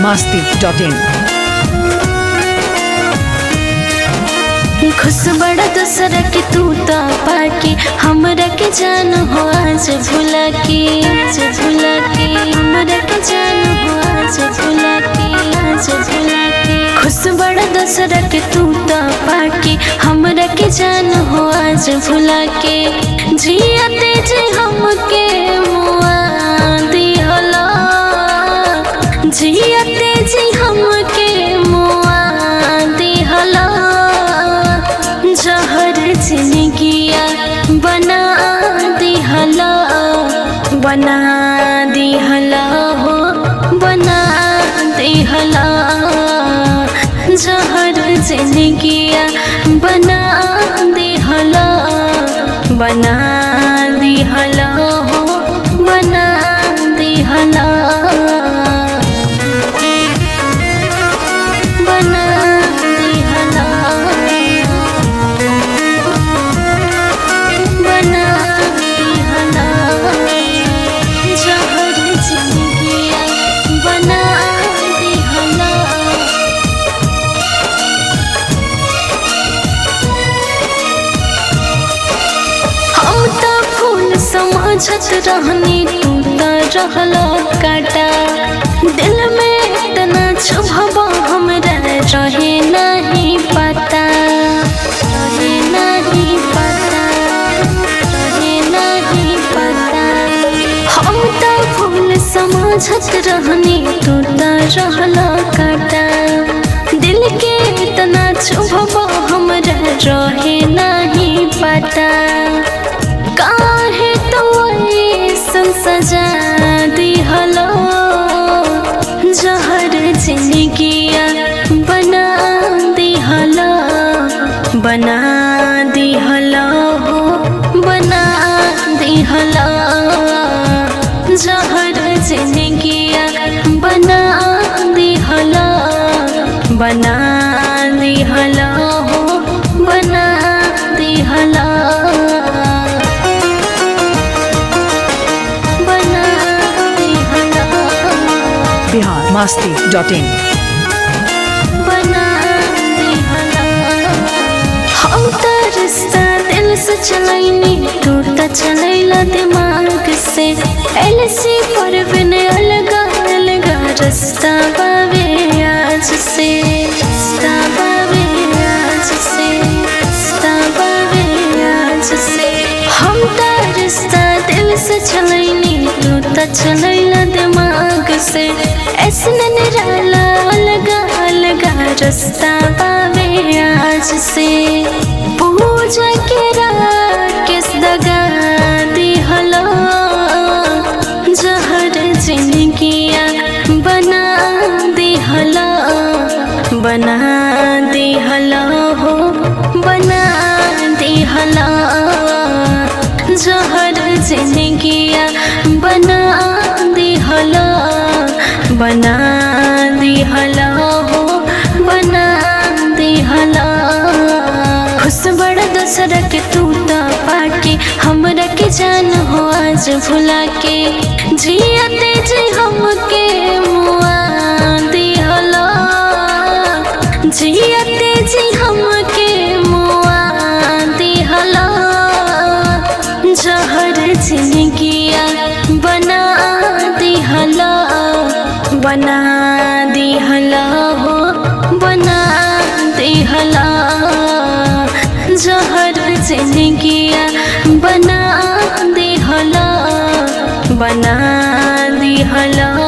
biharmasti.in खुश बड़ा दूसरा के तू तो पाके हमरा के जान हो आज भुला के हमरा के जान हो आज भुला के खुश बड़ा दूसरा के तू तो पाके हमरा के जान हो आज भुला के जियाते जे हमके मुआ दिहला जियाते जे हमके मुआ दिहला जहर जिंदगिया बना दिहला हो बना दिहला जहर जिंदगिया बना दिहला हो बना दिहला बना दिहला जहर जिंदगिया बना दिहला। हम तो फूल समझत रहनी तू तो रहला काटा दिल में इतना छुभबा हमरा रहे नहीं पता हम तो फूल समझत रहनी तू तो रहला काटा दिल के इतना छुभबा हमरा रहे नहीं पता काहे तो ऐसन सजा दिहला जहर जिंदगिया बना दिहला हो बना दिहला जहर जिंदगिया बना दिहला हो बना दिहला biharmasti.in बना दिहला। हम तो रिश्ता दिल से चलैनी तू तो चलैला दिमाग से ऐसे पर बिन अलगा अलगा रास्ता बावे आज से हम तो रिश्ता दिल से चलैनी तू तो चलैला दिमाग से ऐसे निराला अलगा अलगा रास्ता बावे आज से पूजा के किस दगा दिहला जहर जिंदगिया बना दिहला हो बना दिहला जहर जिंदगिया बना दिहला हो बना दिहला। खुश बड़ा दूसरा के तू तो पाके हमरा के जान हो आज भुला के जियाते जे हमके मुआ दिहला जियाते जे हमके मुआ दिहला जहर जिंदगिया बना दिहला हो बना दिहला जहर जिंदगिया बना दिहला हो बना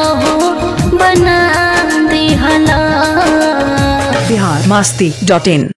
दिहला biharmasti.in